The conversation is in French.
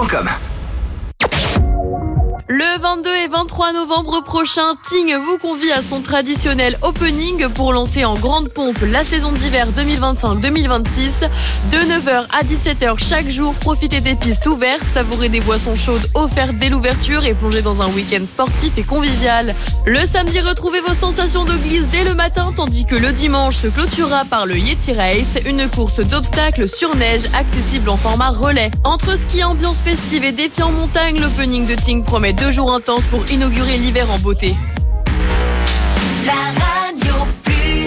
radioscoop.com. Le 22 et 23 novembre prochain, Ting vous convie à son traditionnel opening pour lancer en grande pompe la saison d'hiver 2025-2026. De 9h à 17h chaque jour, profitez des pistes ouvertes, savourez des boissons chaudes offertes dès l'ouverture et plongez dans un week-end sportif et convivial. Le samedi, retrouvez vos sensations de glisse dès le matin, tandis que le dimanche se clôturera par le Yeti Race, une course d'obstacles sur neige accessible en format relais. Entre ski, ambiance festive et défi en montagne, l'opening de Ting promet 2 jours intenses pour inaugurer l'hiver en beauté.